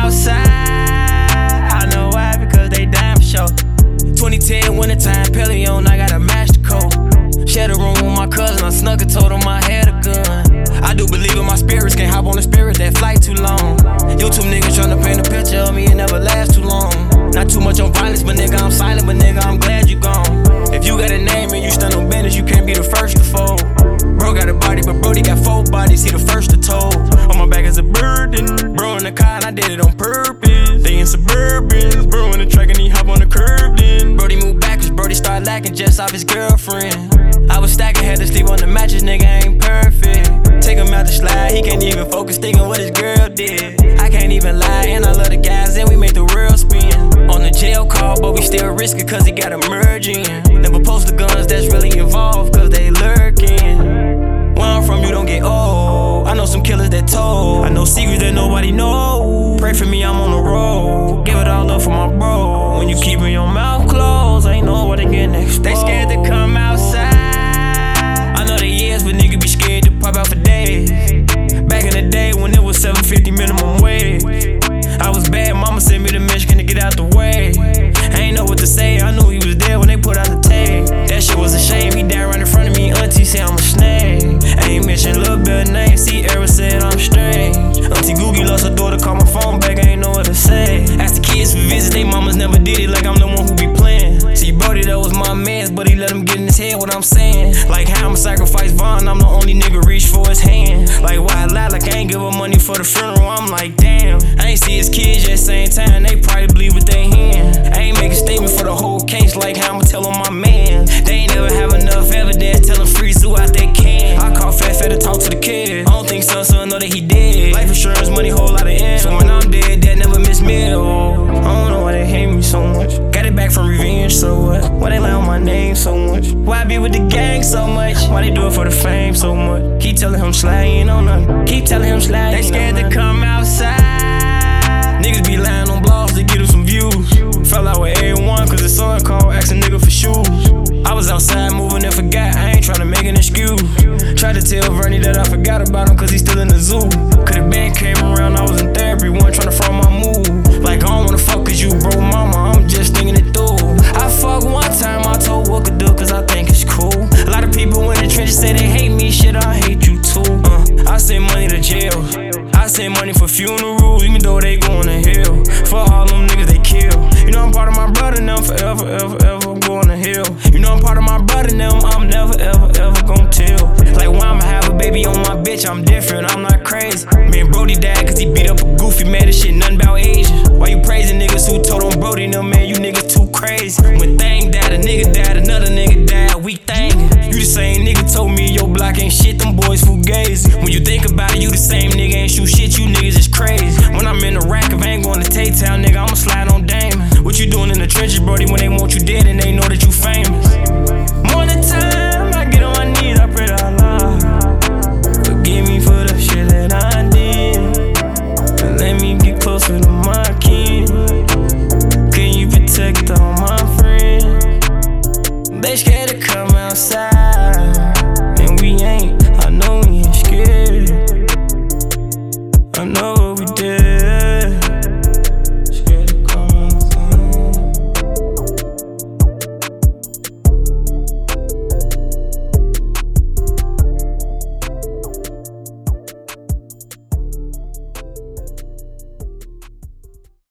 outside. I know why, because they dying for sure. 2010 wintertime, Pelion, I got a master code. Shared a room with my cousin, I snuck and told him I had a gun. I do believe in my spirits, can't hop on the spirit, that flight too long. YouTube niggas tryna paint a picture of me, it never lasts too long. Not too much on violence, but nigga, I'm silent, but nigga, I'm glad you gone. If you got a name and you stand on business, you can't be the first to fold. Bro got a body, but Brody got 4 bodies, he the first to told. On my back is a burden, bro in the car and I did it on purpose. They in Suburbans, bro in the track and he hop on the curb then. Brody moved back cause Brody started lacking just off his girlfriend. I was stacking, had to sleep on the mattress, nigga, ain't perfect. Take him out the slide, he can't even focus thinking what his girl did. I can't even lie, and I love the guys, and we make the world spin. On the jail call, but we still risk it cause he got emerging. Never post the guns that's really involved cause they lurking. Where I'm from, you don't get old. I know some killers that told. I know secrets that nobody knows. Pray for me, I'm on the road. Give it all up for my bro. When you keepin' your mouth closed, ain't know what they getting exposed. They scared to come outside. I know they years, but niggas be scared to pop out for days. Back in the day when it was $7.50 minimum wage, I was bad, mama sent me to Michigan to get out the way. I ain't know what to say, I knew he was there when they put out the tape. That shit was a shame, he died right in front of me, auntie said I'm a snake. I ain't mention Lil' Bill name, see Era said I'm strange. Auntie Googie lost her daughter, called my phone back, I ain't know what to say. Asked the kids for visits, they mamas never did it like I'm the one who be playing. See Brody, that was my mans, but he let him get in his head what I'm saying. Like how I'ma sacrifice Vaughn, I'm the only nigga reach for his hand. Like why I lie, like I ain't give her money for the funeral, I'm like damn. I ain't see his kids yet, same time, they probably believe what they hearing. I ain't make a statement for the whole case, like how I'ma tell on my man. They ain't never have enough evidence, tell them free Sue out they can. I call Fat to talk to the kid, I don't think son know that he dead. Life insurance money, whole lot of ends. So when I'm dead, that never miss meal. I don't know why they hate me so much. Got it back from revenge, so what? Why they lie on my name so much? Why I be with the gang so much? Why they do it for the fame so much? Keep telling him slide, he ain't on nothing. Keep telling him slide, they scared to come outside. Niggas be lying on blogs to get them some views. Fell out with A1 cause the son called, asking nigga for shoes. I was outside moving and forgot, I ain't tryna make an excuse. Tried to tell Vernie that I forgot about him cause he's still in the zoo. Could've been came around, I was in therapy, wasn't tryna front my move. Like I don't wanna fuck cause you bro mama, I'm just thinking it through. I fucked one time, I told what could do cause I think it's cool. A lot of people in the trenches say they hate me, shit I hate you too. I send money to jail, I send money for funerals, even though they going to hell. For all them niggas they kill. You know I'm part of my brother now, forever, ever, ever, I'm going to hell. You know I'm part of my brother now, I'm never, ever, ever gon' tell. Like when I'ma have a baby on my bitch, I'm different, I'm not crazy. Me and Brody died cause he beat up a goofy, man, this shit nothing about Asian. Why you praising niggas who told on Brody, no man, you niggas too crazy. When Thang died, a nigga died, another nigga died, we thankin'. You the same nigga told me your block ain't shit, them boys fugazi. When you think about it, you the same nigga, ain't shoot shit, you niggas is crazy. When I'm in the rack, if I ain't going to Tay-Town, nigga, I'ma slide on Damon. What you doing in the trenches, Brody, when they want you dead and they know that you famous?